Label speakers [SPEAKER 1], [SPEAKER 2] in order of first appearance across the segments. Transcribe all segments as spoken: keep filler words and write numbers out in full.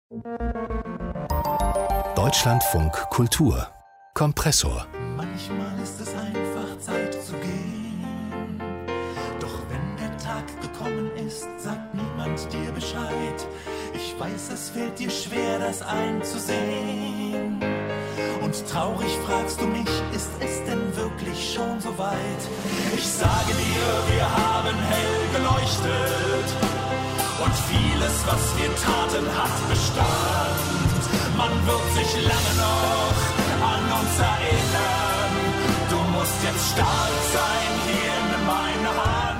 [SPEAKER 1] Deutschlandfunk Kultur Kompressor.
[SPEAKER 2] Manchmal ist es einfach Zeit zu gehen. Doch wenn der Tag gekommen ist, sagt niemand dir Bescheid. Ich weiß, es fällt dir schwer, das einzusehen. Und traurig fragst du mich, ist es denn wirklich schon so weit? Ich sage dir, wir haben hell geleuchtet. Und vieles, was wir taten, hat Bestand. Man wird sich lange noch an uns erinnern. Du musst jetzt stark sein, hier nimm meine Hand.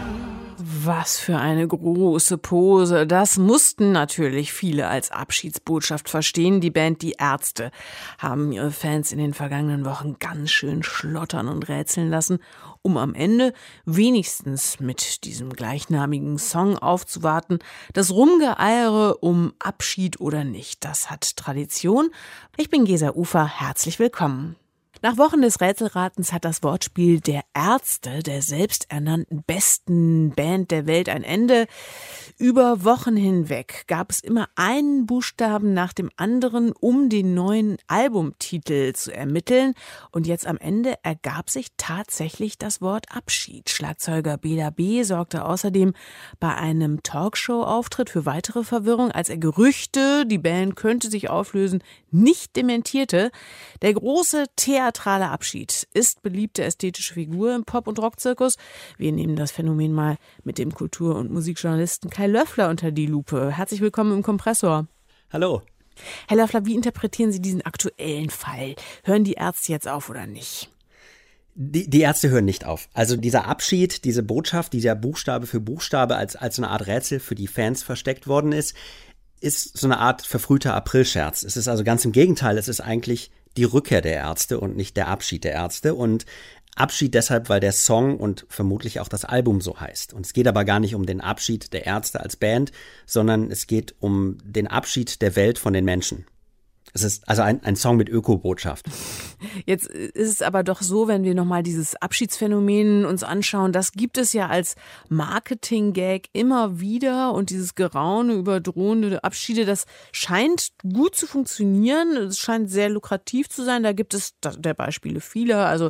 [SPEAKER 3] Was für eine große Pose. Das mussten natürlich viele als Abschiedsbotschaft verstehen. Die Band Die Ärzte haben ihre Fans in den vergangenen Wochen ganz schön schlottern und rätseln lassen, um am Ende wenigstens mit diesem gleichnamigen Song aufzuwarten. Das Rumgeeiere um Abschied oder nicht, das hat Tradition. Ich bin Gesa Ufer, herzlich willkommen. Nach Wochen des Rätselratens hat das Wortspiel der Ärzte, der selbsternannten besten Band der Welt, ein Ende. Über Wochen hinweg gab es immer einen Buchstaben nach dem anderen, um den neuen Albumtitel zu ermitteln. Und jetzt am Ende ergab sich tatsächlich das Wort Abschied. Schlagzeuger Bela B. sorgte außerdem bei einem Talkshow-Auftritt für weitere Verwirrung, als er Gerüchte, die Band könnte sich auflösen, nicht dementierte. Der große Theatrale Abschied ist beliebte ästhetische Figur im Pop- und Rockzirkus. Wir nehmen das Phänomen mal mit dem Kultur- und Musikjournalisten Kai Löffler unter die Lupe. Herzlich willkommen im Kompressor.
[SPEAKER 4] Hallo.
[SPEAKER 3] Herr Löffler, wie interpretieren Sie diesen aktuellen Fall? Hören die Ärzte jetzt auf oder nicht?
[SPEAKER 4] Die, die Ärzte hören nicht auf. Also dieser Abschied, diese Botschaft, dieser Buchstabe für Buchstabe als, als so eine Art Rätsel für die Fans versteckt worden ist, ist so eine Art verfrühter Aprilscherz. Es ist also ganz im Gegenteil, es ist eigentlich die Rückkehr der Ärzte und nicht der Abschied der Ärzte. Und Abschied deshalb, weil der Song und vermutlich auch das Album so heißt. Und es geht aber gar nicht um den Abschied der Ärzte als Band, sondern es geht um den Abschied der Welt von den Menschen. Es ist also ein, ein Song mit Öko-Botschaft.
[SPEAKER 3] Jetzt ist es aber doch so, wenn wir nochmal dieses Abschiedsphänomen uns anschauen, das gibt es ja als Marketing-Gag immer wieder und dieses Geraune über drohende Abschiede, das scheint gut zu funktionieren, es scheint sehr lukrativ zu sein, da gibt es der Beispiele vieler, also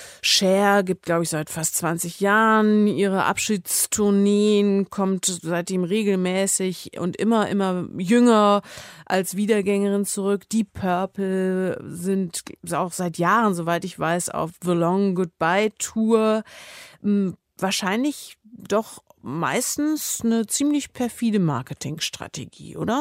[SPEAKER 3] Cher gibt, glaube ich, seit fast zwanzig Jahren ihre Abschiedstourneen, kommt seitdem regelmäßig und immer, immer jünger als Wiedergängerin zurück. Deep Purple sind auch seit Jahren, soweit ich weiß, auf The Long Goodbye Tour. Wahrscheinlich doch meistens eine ziemlich perfide Marketingstrategie, oder?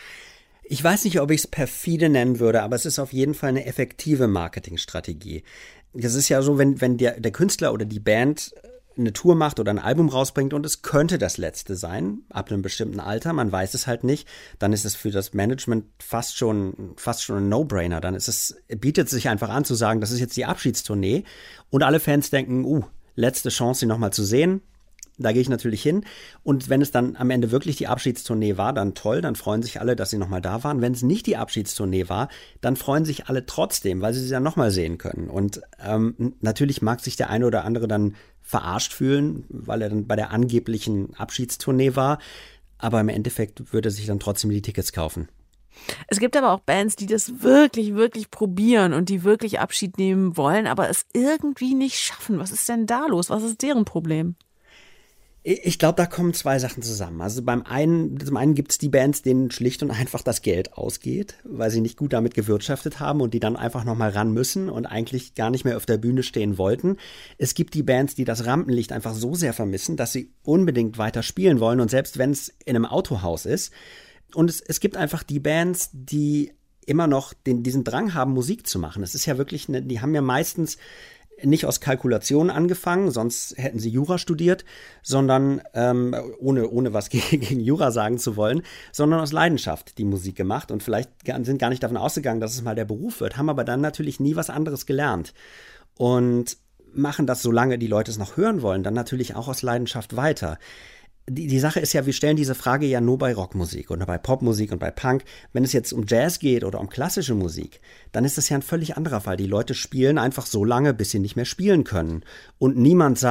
[SPEAKER 4] Ich weiß nicht, ob ich es perfide nennen würde, aber es ist auf jeden Fall eine effektive Marketingstrategie. Das ist ja so, wenn, wenn der, der Künstler oder die Band eine Tour macht oder ein Album rausbringt und es könnte das letzte sein, ab einem bestimmten Alter, man weiß es halt nicht, dann ist es für das Management fast schon, fast schon ein No-Brainer. Dann ist es, bietet es sich einfach an zu sagen, das ist jetzt die Abschiedstournee und alle Fans denken, uh, letzte Chance, sie nochmal zu sehen. Da gehe ich natürlich hin. Und wenn es dann am Ende wirklich die Abschiedstournee war, dann toll, dann freuen sich alle, dass sie nochmal da waren. Wenn es nicht die Abschiedstournee war, dann freuen sich alle trotzdem, weil sie sie dann nochmal sehen können. Und ähm, natürlich mag sich der eine oder andere dann verarscht fühlen, weil er dann bei der angeblichen Abschiedstournee war. Aber im Endeffekt würde er sich dann trotzdem die Tickets kaufen.
[SPEAKER 3] Es gibt aber auch Bands, die das wirklich, wirklich probieren und die wirklich Abschied nehmen wollen, aber es irgendwie nicht schaffen. Was ist denn da los? Was ist deren Problem?
[SPEAKER 4] Ich glaube, da kommen zwei Sachen zusammen. Also beim einen, zum einen gibt es die Bands, denen schlicht und einfach das Geld ausgeht, weil sie nicht gut damit gewirtschaftet haben und die dann einfach nochmal ran müssen und eigentlich gar nicht mehr auf der Bühne stehen wollten. Es gibt die Bands, die das Rampenlicht einfach so sehr vermissen, dass sie unbedingt weiter spielen wollen und selbst wenn es in einem Autohaus ist. Und es, es gibt einfach die Bands, die immer noch den, diesen Drang haben, Musik zu machen. Es ist ja wirklich, eine, die haben ja meistens nicht aus Kalkulation angefangen, sonst hätten sie Jura studiert, sondern ähm, ohne, ohne was gegen, gegen Jura sagen zu wollen, sondern aus Leidenschaft die Musik gemacht und vielleicht sind gar nicht davon ausgegangen, dass es mal der Beruf wird, haben aber dann natürlich nie was anderes gelernt und machen das, solange die Leute es noch hören wollen, dann natürlich auch aus Leidenschaft weiter. Die, die Sache ist ja, wir stellen diese Frage ja nur bei Rockmusik oder bei Popmusik und bei Punk. Wenn es jetzt um Jazz geht oder um klassische Musik, dann ist das ja ein völlig anderer Fall. Die Leute spielen einfach so lange, bis sie nicht mehr spielen können. Und niemand sagt,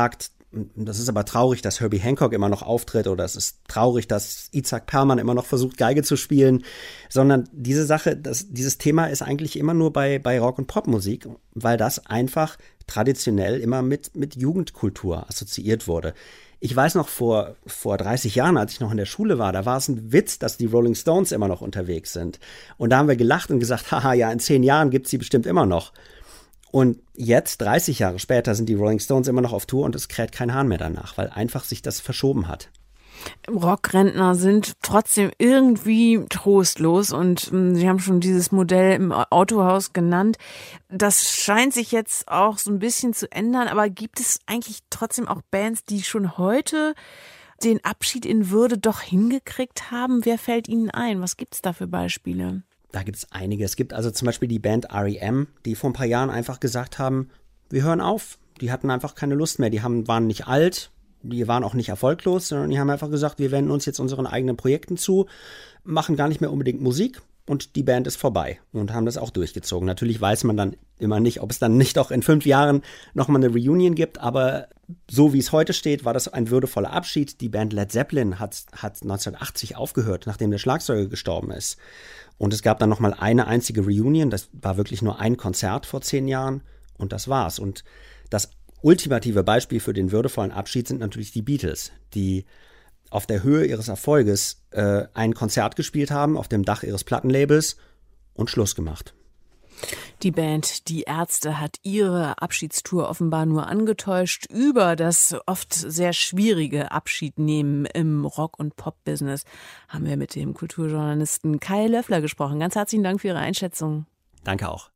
[SPEAKER 4] Das ist aber traurig, dass Herbie Hancock immer noch auftritt oder es ist traurig, dass Itzhak Perlman immer noch versucht, Geige zu spielen, sondern diese Sache, das, dieses Thema ist eigentlich immer nur bei, bei Rock- und Popmusik, weil das einfach traditionell immer mit, mit Jugendkultur assoziiert wurde. Ich weiß noch, vor, vor dreißig Jahren, als ich noch in der Schule war, da war es ein Witz, dass die Rolling Stones immer noch unterwegs sind. Und da haben wir gelacht und gesagt, haha, ja, in zehn Jahren gibt's sie bestimmt immer noch. Und jetzt, dreißig Jahre später, sind die Rolling Stones immer noch auf Tour und es kräht kein Hahn mehr danach, weil einfach sich das verschoben hat.
[SPEAKER 3] Rockrentner sind trotzdem irgendwie trostlos und ähm, Sie haben schon dieses Modell im Autohaus genannt. Das scheint sich jetzt auch so ein bisschen zu ändern, aber gibt es eigentlich trotzdem auch Bands, die schon heute den Abschied in Würde doch hingekriegt haben? Wer fällt Ihnen ein? Was gibt es da für Beispiele?
[SPEAKER 4] Da gibt es einige. Es gibt also zum Beispiel die Band R E M, die vor ein paar Jahren einfach gesagt haben, wir hören auf. Die hatten einfach keine Lust mehr. Die haben, waren nicht alt, die waren auch nicht erfolglos, sondern die haben einfach gesagt, wir wenden uns jetzt unseren eigenen Projekten zu, machen gar nicht mehr unbedingt Musik und die Band ist vorbei und haben das auch durchgezogen. Natürlich weiß man dann immer nicht, ob es dann nicht auch in fünf Jahren nochmal eine Reunion gibt, aber so wie es heute steht, war das ein würdevoller Abschied. Die Band Led Zeppelin hat, hat neunzehnhundertachtzig aufgehört, nachdem der Schlagzeuger gestorben ist. Und es gab dann nochmal eine einzige Reunion, das war wirklich nur ein Konzert vor zehn Jahren und das war's. Und das ultimative Beispiel für den würdevollen Abschied sind natürlich die Beatles, die auf der Höhe ihres Erfolges äh, ein Konzert gespielt haben, auf dem Dach ihres Plattenlabels und Schluss gemacht.
[SPEAKER 3] Die Band Die Ärzte hat ihre Abschiedstour offenbar nur angetäuscht über das oft sehr schwierige Abschiednehmen im Rock- und Pop-Business. Haben wir mit dem Kulturjournalisten Kai Löffler gesprochen. Ganz herzlichen Dank für Ihre Einschätzung.
[SPEAKER 4] Danke auch.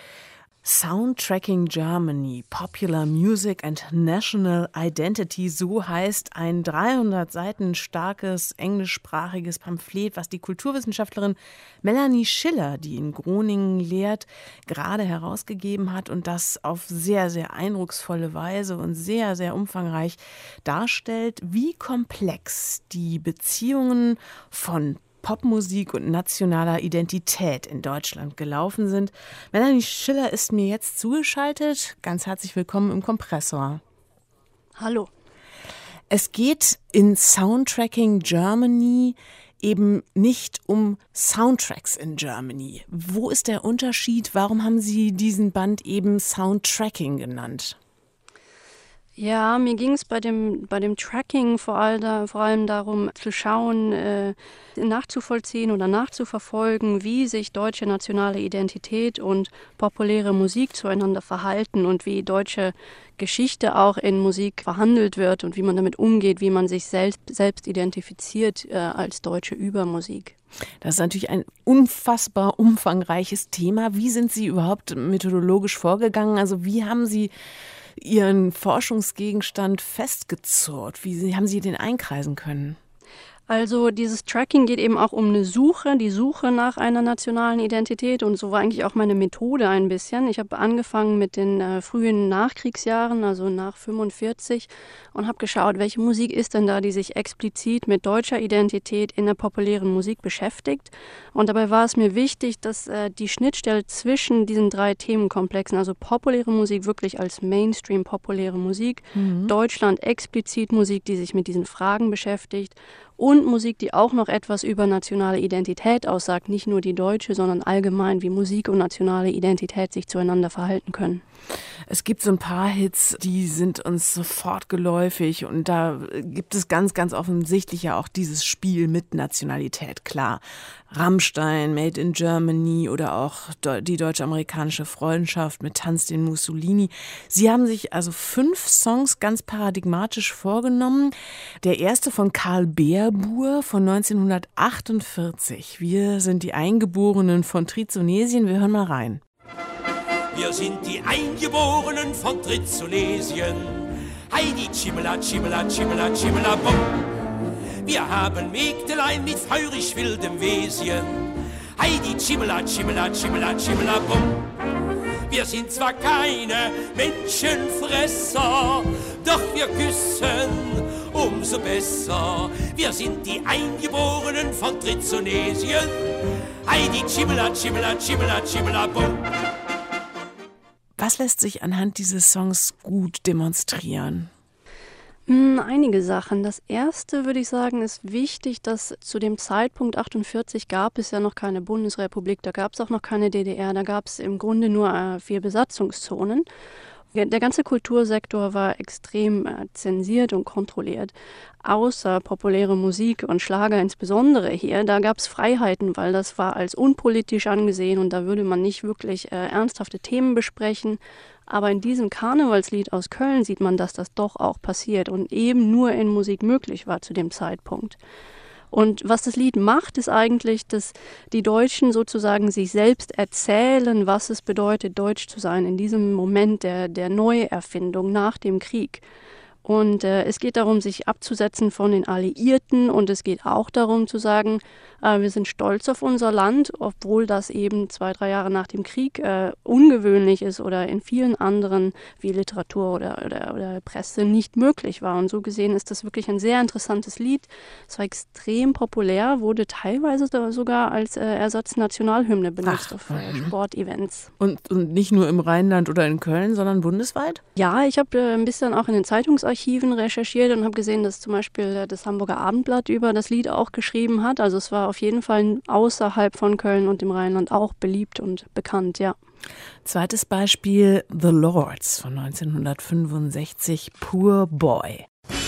[SPEAKER 3] Soundtracking Germany, Popular Music and National Identity, so heißt ein dreihundert Seiten starkes englischsprachiges Pamphlet, was die Kulturwissenschaftlerin Melanie Schiller, die in Groningen lehrt, gerade herausgegeben hat und das auf sehr, sehr eindrucksvolle Weise und sehr, sehr umfangreich darstellt, wie komplex die Beziehungen von Popmusik und nationaler Identität in Deutschland gelaufen sind. Melanie Schiller ist mir jetzt zugeschaltet. Ganz herzlich willkommen im Kompressor.
[SPEAKER 5] Hallo.
[SPEAKER 3] Es geht in Soundtracking Germany eben nicht um Soundtracks in Germany. Wo ist der Unterschied? Warum haben Sie diesen Band eben Soundtracking genannt?
[SPEAKER 5] Ja, mir ging es bei dem, bei dem Tracking vor, all da, vor allem darum zu schauen, äh, nachzuvollziehen oder nachzuverfolgen, wie sich deutsche nationale Identität und populäre Musik zueinander verhalten und wie deutsche Geschichte auch in Musik verhandelt wird und wie man damit umgeht, wie man sich selbst, selbst identifiziert äh, als Deutsche über Musik.
[SPEAKER 3] Das ist natürlich ein unfassbar umfangreiches Thema. Wie sind Sie überhaupt methodologisch vorgegangen? Also wie haben Sie Ihren Forschungsgegenstand festgezurrt? Wie haben Sie den einkreisen können?
[SPEAKER 5] Also dieses Tracking geht eben auch um eine Suche, die Suche nach einer nationalen Identität und so war eigentlich auch meine Methode ein bisschen. Ich habe angefangen mit den äh, frühen Nachkriegsjahren, also nach fünfundvierzig und habe geschaut, welche Musik ist denn da, die sich explizit mit deutscher Identität in der populären Musik beschäftigt. Und dabei war es mir wichtig, dass äh, die Schnittstelle zwischen diesen drei Themenkomplexen, also populäre Musik wirklich als Mainstream populäre Musik, mhm. Deutschland explizit Musik, die sich mit diesen Fragen beschäftigt und Musik, die auch noch etwas über nationale Identität aussagt, nicht nur die deutsche, sondern allgemein, wie Musik und nationale Identität sich zueinander verhalten können.
[SPEAKER 3] Es gibt so ein paar Hits, die sind uns sofort geläufig und da gibt es ganz, ganz offensichtlich ja auch dieses Spiel mit Nationalität, klar. Rammstein, Made in Germany oder auch die deutsch-amerikanische Freundschaft mit Tanz den Mussolini. Sie haben sich also fünf Songs ganz paradigmatisch vorgenommen. Der erste von Karl Beerbuhr von neunzehnhundertachtundvierzig. Wir sind die Eingeborenen von Trizonesien. Wir hören mal rein.
[SPEAKER 2] Wir sind die Eingeborenen von Trizonesien. Heidi, Chimela, Chimela, Chimela, Chimela, bum. Wir haben Mägdelein mit feurig wildem Wesen. Heidi, Chimela, Chimela, Chimela, Chimela, bum. Wir sind zwar keine Menschenfresser, doch wir küssen umso besser. Wir sind die Eingeborenen von Trizonesien. Heidi, Chimela, Chimela, Chimela, Chimela, bum.
[SPEAKER 3] Was lässt sich anhand dieses Songs gut demonstrieren?
[SPEAKER 5] Einige Sachen. Das erste, würde ich sagen, ist wichtig, dass zu dem Zeitpunkt achtundvierzig gab es ja noch keine Bundesrepublik, da gab es auch noch keine D D R, da gab es im Grunde nur äh, vier Besatzungszonen. Der ganze Kultursektor war extrem äh, zensiert und kontrolliert. Außer populäre Musik und Schlager insbesondere hier, da gab es Freiheiten, weil das war als unpolitisch angesehen und da würde man nicht wirklich äh, ernsthafte Themen besprechen. Aber in diesem Karnevalslied aus Köln sieht man, dass das doch auch passiert und eben nur in Musik möglich war zu dem Zeitpunkt. Und was das Lied macht, ist eigentlich, dass die Deutschen sozusagen sich selbst erzählen, was es bedeutet, deutsch zu sein in diesem Moment der, der Neuerfindung nach dem Krieg. Und äh, es geht darum, sich abzusetzen von den Alliierten und es geht auch darum zu sagen, äh, wir sind stolz auf unser Land, obwohl das eben zwei, drei Jahre nach dem Krieg äh, ungewöhnlich ist oder in vielen anderen wie Literatur oder, oder, oder Presse nicht möglich war. Und so gesehen ist das wirklich ein sehr interessantes Lied. Es war extrem populär, wurde teilweise sogar als äh, Ersatznationalhymne benutzt Ach, auf äh, Sportevents.
[SPEAKER 3] Und, und nicht nur im Rheinland oder in Köln, sondern bundesweit?
[SPEAKER 5] Ja, ich habe äh, ein bisschen auch in den Zeitungsarchiven Archiven recherchiert und habe gesehen, dass zum Beispiel das Hamburger Abendblatt über das Lied auch geschrieben hat. Also es war auf jeden Fall außerhalb von Köln und dem Rheinland auch beliebt und bekannt, ja.
[SPEAKER 3] Zweites Beispiel, The Lords von neunzehnhundertfünfundsechzig, Poor Boy.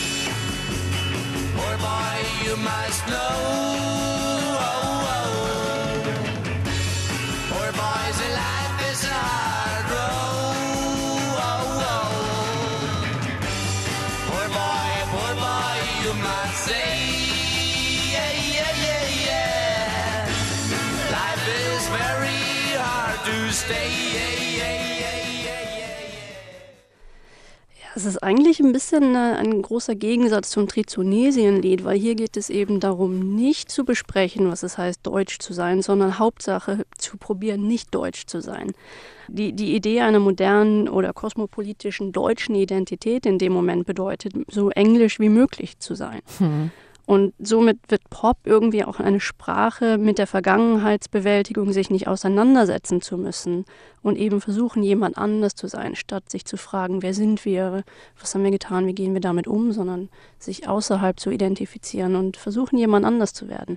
[SPEAKER 3] Poor boy, you must know. Poor boy's life is a hard road.
[SPEAKER 5] Es ist eigentlich ein bisschen ein großer Gegensatz zum Trizonesien-Lied, weil hier geht es eben darum, nicht zu besprechen, was es heißt, deutsch zu sein, sondern Hauptsache zu probieren, nicht deutsch zu sein. Die, die Idee einer modernen oder kosmopolitischen deutschen Identität in dem Moment bedeutet, so englisch wie möglich zu sein. Hm. Und somit wird Pop irgendwie auch eine Sprache, mit der Vergangenheitsbewältigung sich nicht auseinandersetzen zu müssen und eben versuchen, jemand anders zu sein, statt sich zu fragen, wer sind wir, was haben wir getan, wie gehen wir damit um, sondern sich außerhalb zu identifizieren und versuchen, jemand anders zu werden.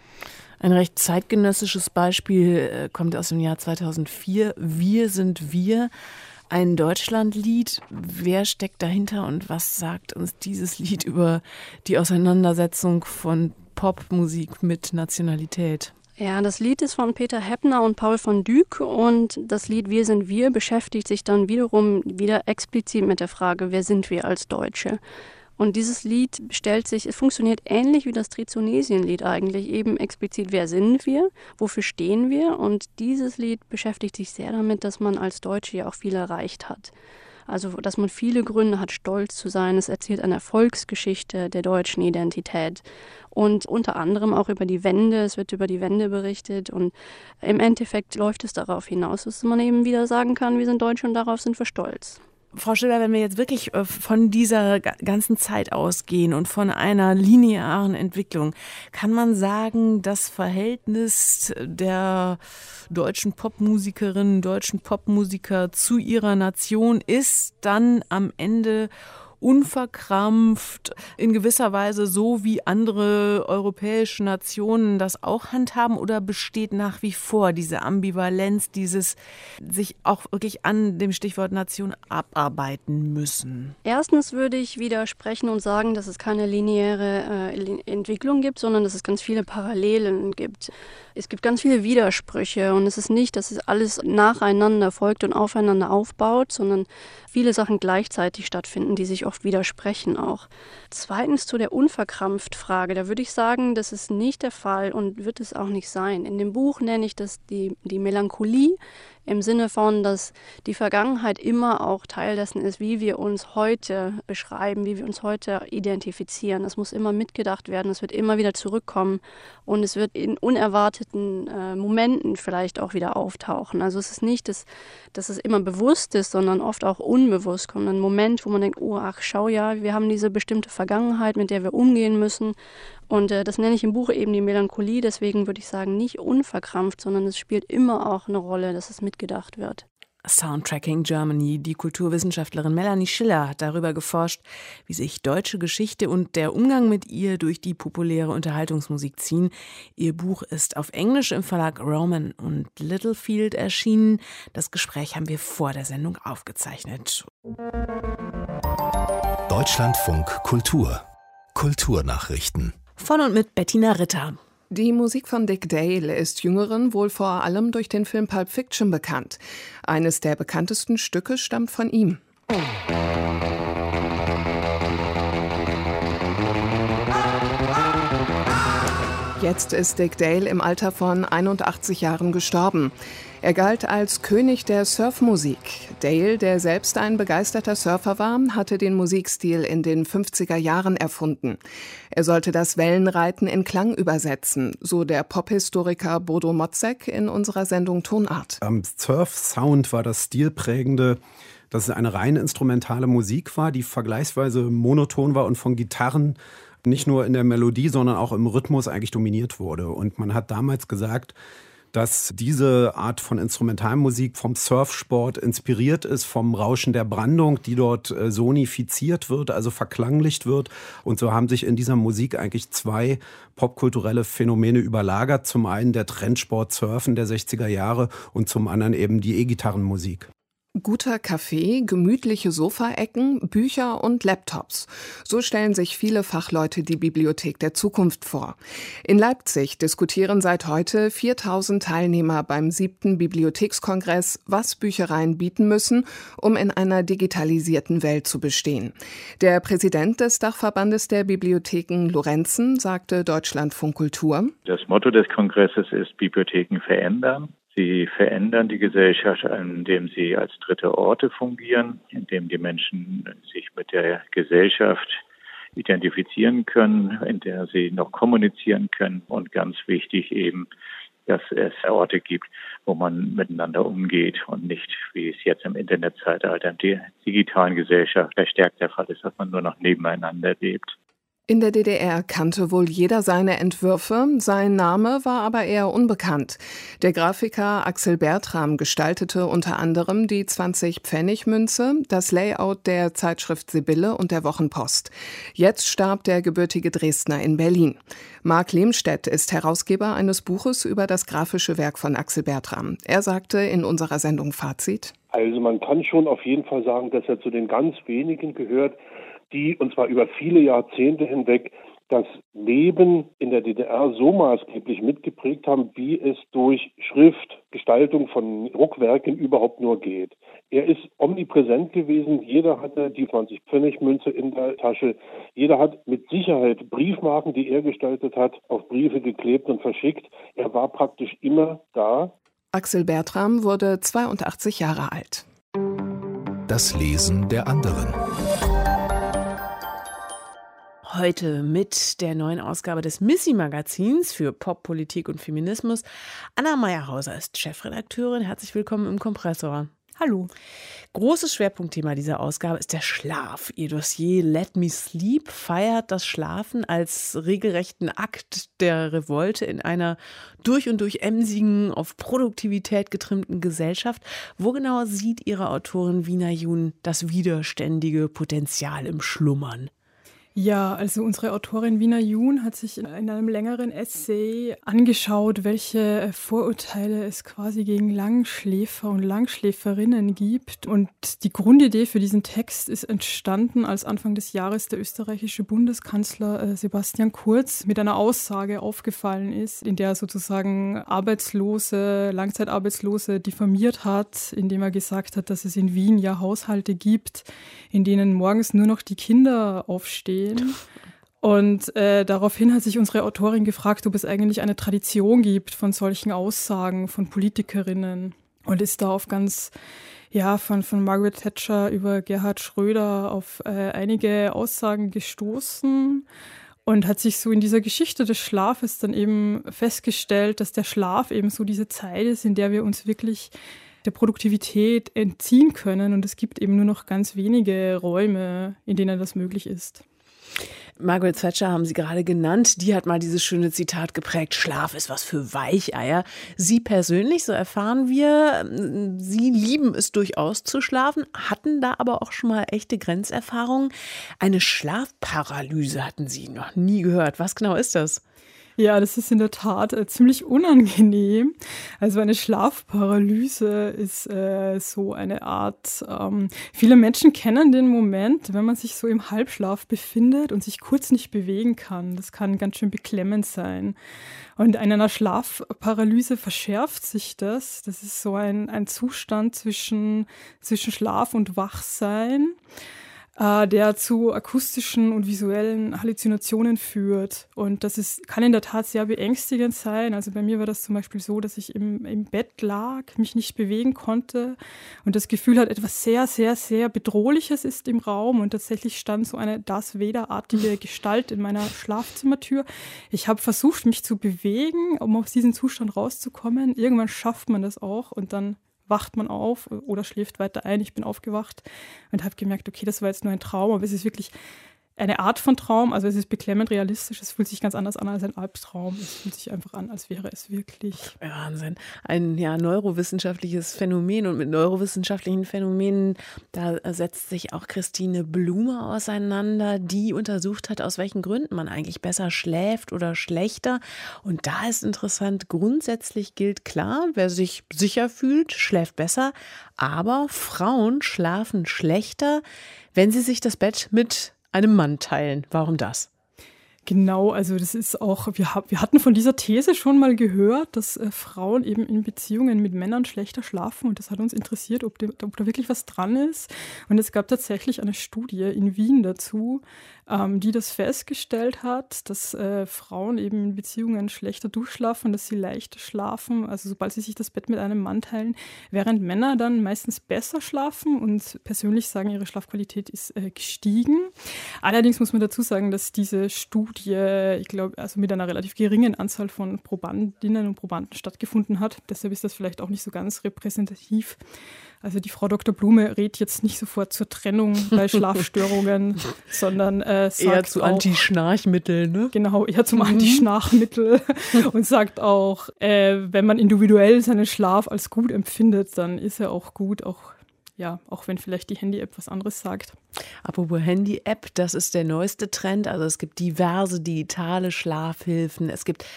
[SPEAKER 3] Ein recht zeitgenössisches Beispiel äh, kommt aus dem Jahr zweitausendvier, Wir sind wir. Ein Deutschlandlied. Wer steckt dahinter und was sagt uns dieses Lied über die Auseinandersetzung von Popmusik mit Nationalität?
[SPEAKER 5] Ja, das Lied ist von Peter Heppner und Paul von Dyk und das Lied Wir sind wir beschäftigt sich dann wiederum wieder explizit mit der Frage, wer sind wir als Deutsche? Und dieses Lied stellt sich, es funktioniert ähnlich wie das Trizonesien-Lied eigentlich, eben explizit, wer sind wir, wofür stehen wir? Und dieses Lied beschäftigt sich sehr damit, dass man als Deutsche ja auch viel erreicht hat. Also, dass man viele Gründe hat, stolz zu sein. Es erzählt eine Erfolgsgeschichte der deutschen Identität und unter anderem auch über die Wende. Es wird über die Wende berichtet und im Endeffekt läuft es darauf hinaus, dass man eben wieder sagen kann, wir sind Deutsche und darauf sind wir stolz.
[SPEAKER 3] Frau Stiller, wenn wir jetzt wirklich von dieser ganzen Zeit ausgehen und von einer linearen Entwicklung, kann man sagen, das Verhältnis der deutschen Popmusikerinnen, deutschen Popmusiker zu ihrer Nation ist dann am Ende unverkrampft, in gewisser Weise so, wie andere europäische Nationen das auch handhaben, oder besteht nach wie vor diese Ambivalenz, dieses sich auch wirklich an dem Stichwort Nation abarbeiten müssen?
[SPEAKER 5] Erstens würde ich widersprechen und sagen, dass es keine lineare äh, Entwicklung gibt, sondern dass es ganz viele Parallelen gibt. Es gibt ganz viele Widersprüche und es ist nicht, dass es alles nacheinander folgt und aufeinander aufbaut, sondern viele Sachen gleichzeitig stattfinden, die sich oft widersprechen auch. Zweitens zu der Unverkrampft-Frage, da würde ich sagen, das ist nicht der Fall und wird es auch nicht sein. In dem Buch nenne ich das die, die Melancholie, im Sinne von, dass die Vergangenheit immer auch Teil dessen ist, wie wir uns heute beschreiben, wie wir uns heute identifizieren. Das muss immer mitgedacht werden, es wird immer wieder zurückkommen und es wird in unerwarteten äh, Momenten vielleicht auch wieder auftauchen. Also es ist nicht, dass, dass es immer bewusst ist, sondern oft auch unbewusst kommt ein Moment, wo man denkt, oh ach, schau ja, wir haben diese bestimmte Vergangenheit, mit der wir umgehen müssen. Und äh, das nenne ich im Buch eben die Melancholie, deswegen würde ich sagen, nicht unverkrampft, sondern es spielt immer auch eine Rolle, dass es mitgedacht wird.
[SPEAKER 3] Soundtracking Germany. Die Kulturwissenschaftlerin Melanie Schiller hat darüber geforscht, wie sich deutsche Geschichte und der Umgang mit ihr durch die populäre Unterhaltungsmusik ziehen. Ihr Buch ist auf Englisch im Verlag Rowman und Littlefield erschienen. Das Gespräch haben wir vor der Sendung aufgezeichnet.
[SPEAKER 1] Deutschlandfunk Kultur. Kulturnachrichten.
[SPEAKER 3] Von und mit Bettina Ritter.
[SPEAKER 6] Die Musik von Dick Dale ist Jüngeren wohl vor allem durch den Film Pulp Fiction bekannt. Eines der bekanntesten Stücke stammt von ihm. Jetzt ist Dick Dale im Alter von einundachtzig Jahren gestorben. Er galt als König der Surfmusik. Dale, der selbst ein begeisterter Surfer war, hatte den Musikstil in den fünfziger Jahren erfunden. Er sollte das Wellenreiten in Klang übersetzen, so der Pophistoriker Bodo Motzek in unserer Sendung Tonart.
[SPEAKER 7] Am Surf-Sound war das stilprägende, dass es eine rein instrumentale Musik war, die vergleichsweise monoton war und von Gitarren nicht nur in der Melodie, sondern auch im Rhythmus eigentlich dominiert wurde. Und man hat damals gesagt, dass diese Art von Instrumentalmusik vom Surfsport inspiriert ist, vom Rauschen der Brandung, die dort äh, sonifiziert wird, also verklanglicht wird. Und so haben sich in dieser Musik eigentlich zwei popkulturelle Phänomene überlagert. Zum einen der Trendsport Surfen der sechziger Jahre und zum anderen eben die E-Gitarrenmusik.
[SPEAKER 6] Guter Kaffee, gemütliche Sofaecken, Bücher und Laptops. So stellen sich viele Fachleute die Bibliothek der Zukunft vor. In Leipzig diskutieren seit heute viertausend Teilnehmer beim siebten Bibliothekskongress, was Büchereien bieten müssen, um in einer digitalisierten Welt zu bestehen. Der Präsident des Dachverbandes der Bibliotheken, Lorenzen, sagte Deutschlandfunk Kultur:
[SPEAKER 8] Das Motto des Kongresses ist Bibliotheken verändern. Sie verändern die Gesellschaft, indem sie als dritte Orte fungieren, indem die Menschen sich mit der Gesellschaft identifizieren können, in der sie noch kommunizieren können und ganz wichtig eben, dass es Orte gibt, wo man miteinander umgeht und nicht, wie es jetzt im Internetzeitalter, in der digitalen Gesellschaft verstärkt der Fall ist, dass man nur noch nebeneinander lebt.
[SPEAKER 6] In der D D R kannte wohl jeder seine Entwürfe, sein Name war aber eher unbekannt. Der Grafiker Axel Bertram gestaltete unter anderem die zwanzig-Pfennig-Münze, das Layout der Zeitschrift Sibylle und der Wochenpost. Jetzt starb der gebürtige Dresdner in Berlin. Marc Lehmstedt ist Herausgeber eines Buches über das grafische Werk von Axel Bertram. Er sagte in unserer Sendung Fazit:
[SPEAKER 9] Also man kann schon auf jeden Fall sagen, dass er zu den ganz wenigen gehört, die, und zwar über viele Jahrzehnte hinweg, das Leben in der D D R so maßgeblich mitgeprägt haben, wie es durch Schrift, Gestaltung von Druckwerken überhaupt nur geht. Er ist omnipräsent gewesen. Jeder hatte die zwanzig-Pfennig-Münze in der Tasche. Jeder hat mit Sicherheit Briefmarken, die er gestaltet hat, auf Briefe geklebt und verschickt. Er war praktisch immer da.
[SPEAKER 6] Axel Bertram wurde zweiundachtzig Jahre alt.
[SPEAKER 1] Das Lesen der anderen.
[SPEAKER 3] Heute mit der neuen Ausgabe des Missy-Magazins für Pop, Politik und Feminismus. Anna Meyerhauser ist Chefredakteurin. Herzlich willkommen im Kompressor. Hallo. Großes Schwerpunktthema dieser Ausgabe ist der Schlaf. Ihr Dossier Let Me Sleep feiert das Schlafen als regelrechten Akt der Revolte in einer durch und durch emsigen, auf Produktivität getrimmten Gesellschaft. Wo genau sieht Ihre Autorin Wina Yun das widerständige Potenzial im Schlummern?
[SPEAKER 10] Ja, also unsere Autorin Wina Yun hat sich in einem längeren Essay angeschaut, welche Vorurteile es quasi gegen Langschläfer und Langschläferinnen gibt. Und die Grundidee für diesen Text ist entstanden, als Anfang des Jahres der österreichische Bundeskanzler Sebastian Kurz mit einer Aussage aufgefallen ist, in der er sozusagen Arbeitslose, Langzeitarbeitslose diffamiert hat, indem er gesagt hat, dass es in Wien ja Haushalte gibt, in denen morgens nur noch die Kinder aufstehen. Und äh, daraufhin hat sich unsere Autorin gefragt, ob es eigentlich eine Tradition gibt von solchen Aussagen von Politikerinnen, und ist da auf ganz, ja, von, von Margaret Thatcher über Gerhard Schröder auf äh, einige Aussagen gestoßen und hat sich so in dieser Geschichte des Schlafes dann eben festgestellt, dass der Schlaf eben so diese Zeit ist, in der wir uns wirklich der Produktivität entziehen können, und es gibt eben nur noch ganz wenige Räume, in denen das möglich ist.
[SPEAKER 3] Margaret Thatcher haben Sie gerade genannt. Die hat mal dieses schöne Zitat geprägt: Schlaf ist was für Weicheier. Sie persönlich, so erfahren wir, Sie lieben es durchaus zu schlafen, hatten da aber auch schon mal echte Grenzerfahrungen. Eine Schlafparalyse hatten Sie noch nie gehört. Was genau ist das?
[SPEAKER 10] Ja, das ist in der Tat äh, ziemlich unangenehm. Also eine Schlafparalyse ist äh, so eine Art, ähm, viele Menschen kennen den Moment, wenn man sich so im Halbschlaf befindet und sich kurz nicht bewegen kann. Das kann ganz schön beklemmend sein. Und in einer Schlafparalyse verschärft sich das. Das ist so ein, ein Zustand zwischen, zwischen Schlaf und Wachsein, der zu akustischen und visuellen Halluzinationen führt. Und das ist, kann in der Tat sehr beängstigend sein. Also bei mir war das zum Beispiel so, dass ich im, im Bett lag, mich nicht bewegen konnte und das Gefühl hat, etwas sehr, sehr, sehr Bedrohliches ist im Raum. Und tatsächlich stand so eine Darth Vader-artige Gestalt in meiner Schlafzimmertür. Ich habe versucht, mich zu bewegen, um aus diesem Zustand rauszukommen. Irgendwann schafft man das auch und dann wacht man auf oder schläft weiter ein. Ich bin aufgewacht und habe gemerkt, okay, das war jetzt nur ein Traum, aber es ist wirklich eine Art von Traum, also es ist beklemmend realistisch, es fühlt sich ganz anders an als ein Albtraum, es fühlt sich einfach an, als wäre es wirklich.
[SPEAKER 3] Wahnsinn. Ein ja, neurowissenschaftliches Phänomen, und mit neurowissenschaftlichen Phänomenen, da setzt sich auch Christine Blume auseinander, die untersucht hat, aus welchen Gründen man eigentlich besser schläft oder schlechter. Und da ist interessant, grundsätzlich gilt klar, wer sich sicher fühlt, schläft besser, aber Frauen schlafen schlechter, wenn sie sich das Bett mit einem Mann teilen. Warum das?
[SPEAKER 10] Genau, also das ist auch, wir, hab, wir hatten von dieser These schon mal gehört, dass äh, Frauen eben in Beziehungen mit Männern schlechter schlafen, und das hat uns interessiert, ob, de, ob da wirklich was dran ist. Und es gab tatsächlich eine Studie in Wien dazu, ähm, die das festgestellt hat, dass äh, Frauen eben in Beziehungen schlechter durchschlafen, dass sie leichter schlafen, also sobald sie sich das Bett mit einem Mann teilen, während Männer dann meistens besser schlafen und persönlich sagen, ihre Schlafqualität ist äh, gestiegen. Allerdings muss man dazu sagen, dass diese Studie ich glaube, also mit einer relativ geringen Anzahl von Probandinnen und Probanden stattgefunden hat. Deshalb ist das vielleicht auch nicht so ganz repräsentativ. Also die Frau Doktor Blume rät jetzt nicht sofort zur Trennung bei Schlafstörungen, sondern äh, sagt
[SPEAKER 3] eher zu Anti-Schnarchmittel, ne?
[SPEAKER 10] Genau, eher zum mhm. Anti-Schnarchmittel und sagt auch, äh, wenn man individuell seinen Schlaf als gut empfindet, dann ist er auch gut, auch ja, auch wenn vielleicht die Handy-App was anderes sagt.
[SPEAKER 3] Apropos Handy-App, das ist der neueste Trend. Also es gibt diverse digitale Schlafhilfen. Es gibt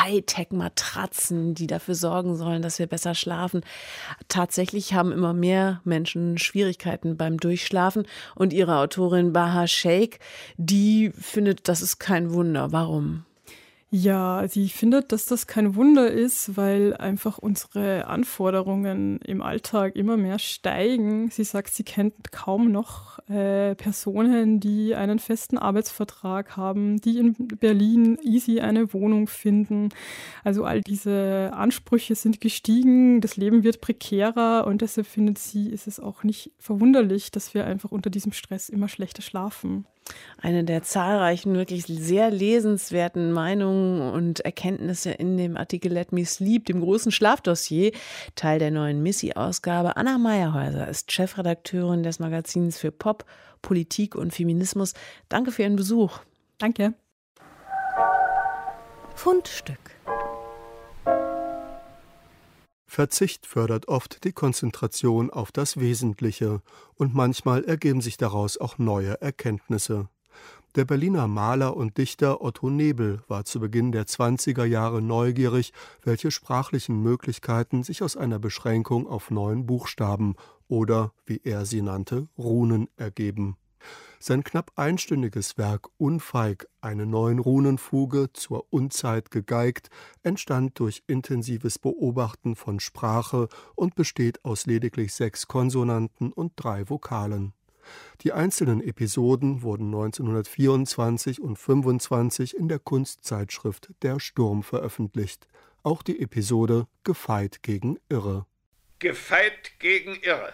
[SPEAKER 3] Hightech-Matratzen, die dafür sorgen sollen, dass wir besser schlafen. Tatsächlich haben immer mehr Menschen Schwierigkeiten beim Durchschlafen. Und ihre Autorin Baha Sheikh, die findet, das ist kein Wunder. Warum?
[SPEAKER 10] Ja, sie findet, dass das kein Wunder ist, weil einfach unsere Anforderungen im Alltag immer mehr steigen. Sie sagt, sie kennt kaum noch äh, Personen, die einen festen Arbeitsvertrag haben, die in Berlin easy eine Wohnung finden. Also all diese Ansprüche sind gestiegen, das Leben wird prekärer, und deshalb findet sie, ist es auch nicht verwunderlich, dass wir einfach unter diesem Stress immer schlechter schlafen.
[SPEAKER 3] Eine der zahlreichen, wirklich sehr lesenswerten Meinungen und Erkenntnisse in dem Artikel Let Me Sleep, dem großen Schlafdossier, Teil der neuen Missy-Ausgabe. Anna Meyerhäuser ist Chefredakteurin des Magazins für Pop, Politik und Feminismus. Danke für Ihren Besuch.
[SPEAKER 10] Danke.
[SPEAKER 11] Fundstück. Verzicht fördert oft die Konzentration auf das Wesentliche, und manchmal ergeben sich daraus auch neue Erkenntnisse. Der Berliner Maler und Dichter Otto Nebel war zu Beginn der zwanziger Jahre neugierig, welche sprachlichen Möglichkeiten sich aus einer Beschränkung auf neun Buchstaben oder, wie er sie nannte, Runen ergeben. Sein knapp einstündiges Werk Unfeig, eine neun Runenfuge zur Unzeit gegeigt, entstand durch intensives Beobachten von Sprache und besteht aus lediglich sechs Konsonanten und drei Vokalen. Die einzelnen Episoden wurden neunzehnhundertvierundzwanzig und fünfundzwanzig in der Kunstzeitschrift Der Sturm veröffentlicht. Auch die Episode Gefeit gegen Irre.
[SPEAKER 12] Gefeit gegen Irre.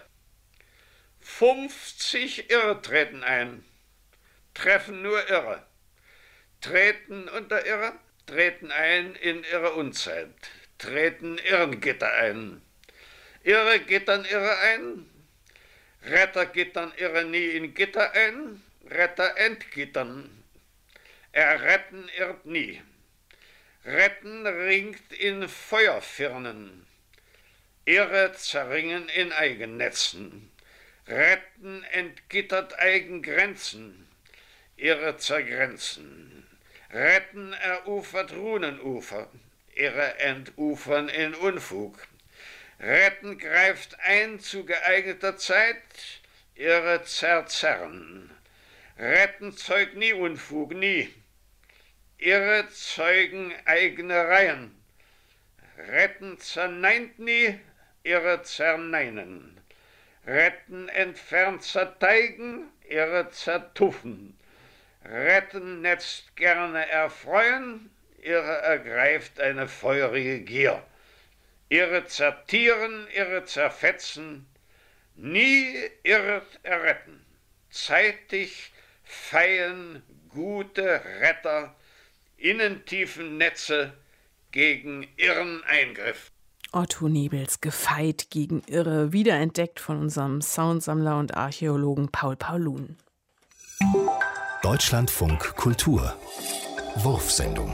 [SPEAKER 12] fünfzig Irre treten ein, treffen nur Irre, treten unter Irre, treten ein in ihre Unzeit, treten Irrengitter ein. Irre gittern Irre ein, Retter gittern Irre nie in Gitter ein, Retter entgittern. erretten irrt nie. Retten ringt in Feuerfirnen, Irre zerringen in Eigennetzen. Retten entgittert Eigengrenzen, Irre zergrenzen. Retten erufert Runenufer, Irre entufern in Unfug. Retten greift ein zu geeigneter Zeit, Irre zerzerren. Retten zeugt nie Unfug, nie. Irre zeugen eigene Reihen. Retten zerneint nie, Irre zerneinen. Retten entfernt zerteigen, Irre zertuffen. Retten netzt gerne erfreuen, Irre ergreift eine feurige Gier. Irre zertieren, Irre zerfetzen, nie irrt erretten. Zeitig feien gute Retter, innentiefen Netze gegen irren Eingriff.
[SPEAKER 3] Otto Nebels Gefeit gegen Irre, wiederentdeckt von unserem Soundsammler und Archäologen Paul Paulun.
[SPEAKER 1] Deutschlandfunk Kultur. Wurfsendung.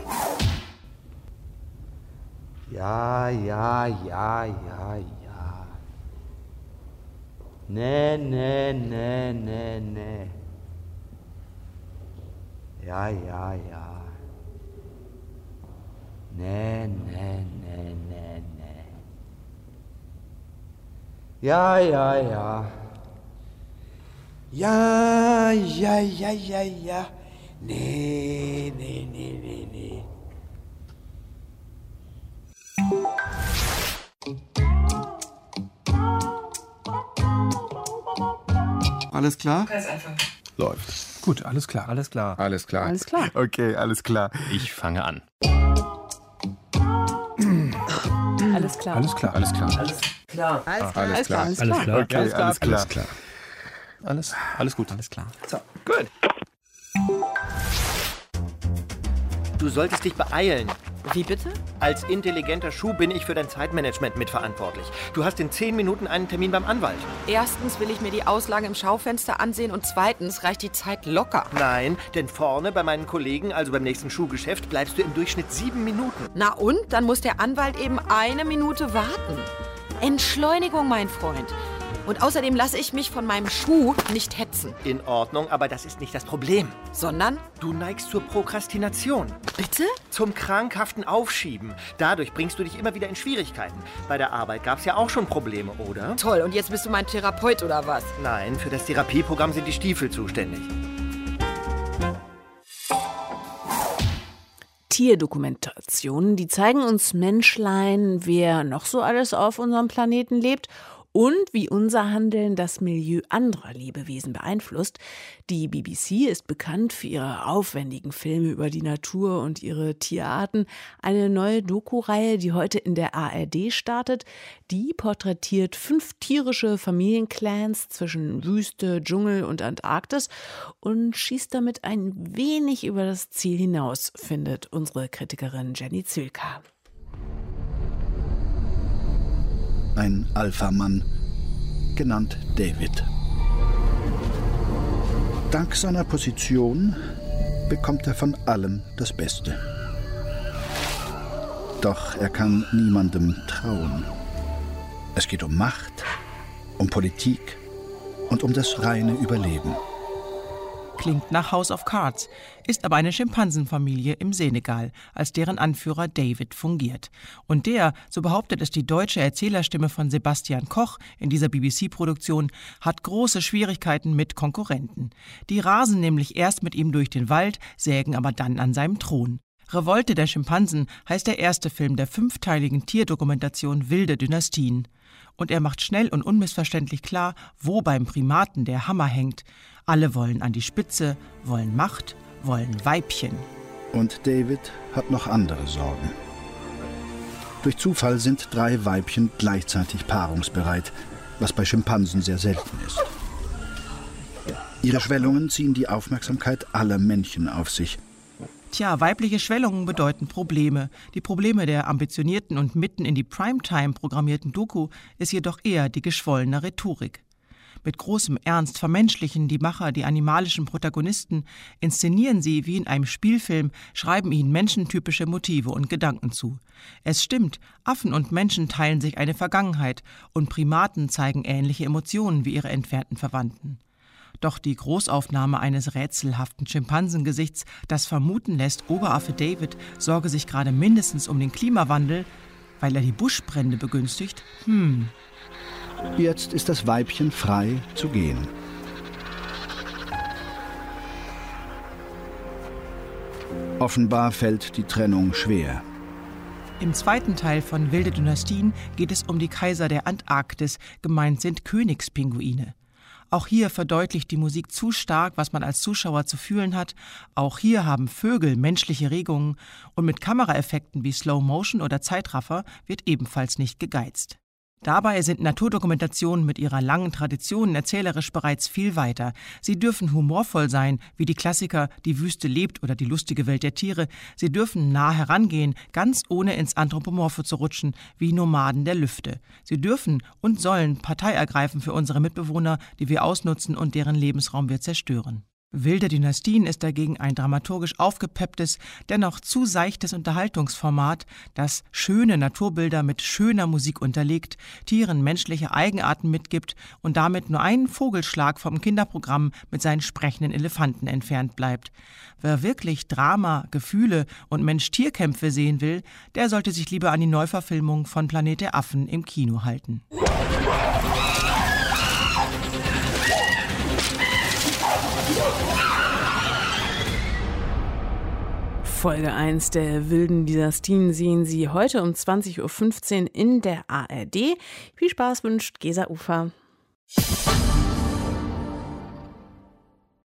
[SPEAKER 13] Ja, ja, ja, ja, ja. Nee, nee, nee, nee, nee. Ja, ja, ja. Nee, nee, nee, nee, nee. Ja, ja, ja. Ja, ja, ja, ja, ja. Nee, nee, nee, nee, nee.
[SPEAKER 14] Alles klar?
[SPEAKER 15] Ganz einfach.
[SPEAKER 14] Läuft. Gut, alles klar.
[SPEAKER 15] Alles klar.
[SPEAKER 14] Alles klar.
[SPEAKER 3] Alles klar.
[SPEAKER 14] Okay, alles klar.
[SPEAKER 15] Ich fange an.
[SPEAKER 3] Alles klar.
[SPEAKER 14] Alles klar. Alles klar.
[SPEAKER 15] Alles klar.
[SPEAKER 14] Alles klar. Alles klar.
[SPEAKER 15] Alles klar.
[SPEAKER 14] Okay, alles klar. Alles klar.
[SPEAKER 15] Alles, alles gut. Alles klar.
[SPEAKER 14] So, gut.
[SPEAKER 16] Du solltest dich beeilen.
[SPEAKER 3] Wie bitte?
[SPEAKER 16] Als intelligenter Schuh bin ich für dein Zeitmanagement mitverantwortlich. Du hast in zehn Minuten einen Termin beim Anwalt.
[SPEAKER 17] Erstens will ich mir die Auslage im Schaufenster ansehen und zweitens reicht die Zeit locker.
[SPEAKER 16] Nein, denn vorne bei meinen Kollegen, also beim nächsten Schuhgeschäft, bleibst du im Durchschnitt sieben Minuten.
[SPEAKER 17] Na und? Dann muss der Anwalt eben eine Minute warten. Entschleunigung, mein Freund. Und außerdem lasse ich mich von meinem Schuh nicht hetzen.
[SPEAKER 16] In Ordnung, aber das ist nicht das Problem.
[SPEAKER 17] Sondern?
[SPEAKER 16] Du neigst zur Prokrastination.
[SPEAKER 17] Bitte?
[SPEAKER 16] Zum krankhaften Aufschieben. Dadurch bringst du dich immer wieder in Schwierigkeiten. Bei der Arbeit gab es ja auch schon Probleme, oder?
[SPEAKER 17] Toll, und jetzt bist du mein Therapeut, oder was?
[SPEAKER 16] Nein, für das Therapieprogramm sind die Stiefel zuständig.
[SPEAKER 3] Tierdokumentationen, die zeigen uns Menschlein, wer noch so alles auf unserem Planeten lebt und wie unser Handeln das Milieu anderer Lebewesen beeinflusst. Die B B C ist bekannt für ihre aufwendigen Filme über die Natur und ihre Tierarten. Eine neue Doku-Reihe, die heute in der A R D startet, die porträtiert fünf tierische Familienclans zwischen Wüste, Dschungel und Antarktis und schießt damit ein wenig über das Ziel hinaus, findet unsere Kritikerin Jenny Zülker.
[SPEAKER 18] Ein Alpha-Mann, genannt David. Dank seiner Position bekommt er von allem das Beste. Doch er kann niemandem trauen. Es geht um Macht, um Politik und um das reine Überleben.
[SPEAKER 19] Klingt nach House of Cards, ist aber eine Schimpansenfamilie im Senegal, als deren Anführer David fungiert. Und der, so behauptet es die deutsche Erzählerstimme von Sebastian Koch in dieser B B C-Produktion, hat große Schwierigkeiten mit Konkurrenten. Die rasen nämlich erst mit ihm durch den Wald, sägen aber dann an seinem Thron. Revolte der Schimpansen heißt der erste Film der fünfteiligen Tierdokumentation Wilde Dynastien. Und er macht schnell und unmissverständlich klar, wo beim Primaten der Hammer hängt. Alle wollen an die Spitze, wollen Macht, wollen Weibchen.
[SPEAKER 18] Und David hat noch andere Sorgen. Durch Zufall sind drei Weibchen gleichzeitig paarungsbereit, was bei Schimpansen sehr selten ist. Ihre Schwellungen ziehen die Aufmerksamkeit aller Männchen auf sich.
[SPEAKER 19] Tja, weibliche Schwellungen bedeuten Probleme. Die Probleme der ambitionierten und mitten in die Primetime programmierten Doku ist jedoch eher die geschwollene Rhetorik. Mit großem Ernst vermenschlichen die Macher die animalischen Protagonisten, inszenieren sie wie in einem Spielfilm, schreiben ihnen menschentypische Motive und Gedanken zu. Es stimmt, Affen und Menschen teilen sich eine Vergangenheit und Primaten zeigen ähnliche Emotionen wie ihre entfernten Verwandten. Doch die Großaufnahme eines rätselhaften Schimpansengesichts, das vermuten lässt, Oberaffe David sorge sich gerade mindestens um den Klimawandel, weil er die Buschbrände begünstigt, hm...
[SPEAKER 18] Jetzt ist das Weibchen frei zu gehen. Offenbar fällt die Trennung schwer.
[SPEAKER 19] Im zweiten Teil von Wilde Dynastien geht es um die Kaiser der Antarktis, gemeint sind Königspinguine. Auch hier verdeutlicht die Musik zu stark, was man als Zuschauer zu fühlen hat. Auch hier haben Vögel menschliche Regungen und mit Kameraeffekten wie Slow Motion oder Zeitraffer wird ebenfalls nicht gegeizt. Dabei sind Naturdokumentationen mit ihrer langen Tradition erzählerisch bereits viel weiter. Sie dürfen humorvoll sein, wie die Klassiker Die Wüste lebt oder Die lustige Welt der Tiere. Sie dürfen nah herangehen, ganz ohne ins Anthropomorphe zu rutschen, wie Nomaden der Lüfte. Sie dürfen und sollen Partei ergreifen für unsere Mitbewohner, die wir ausnutzen und deren Lebensraum wir zerstören. Wilde Dynastien ist dagegen ein dramaturgisch aufgepepptes, dennoch zu seichtes Unterhaltungsformat, das schöne Naturbilder mit schöner Musik unterlegt, Tieren menschliche Eigenarten mitgibt und damit nur einen Vogelschlag vom Kinderprogramm mit seinen sprechenden Elefanten entfernt bleibt. Wer wirklich Drama, Gefühle und Mensch-Tier-Kämpfe sehen will, der sollte sich lieber an die Neuverfilmung von Planet der Affen im Kino halten.
[SPEAKER 3] Folge eins der Wilden Dynastien sehen Sie heute um zwanzig Uhr fünfzehn in der A R D. Viel Spaß wünscht Gesa Ufer.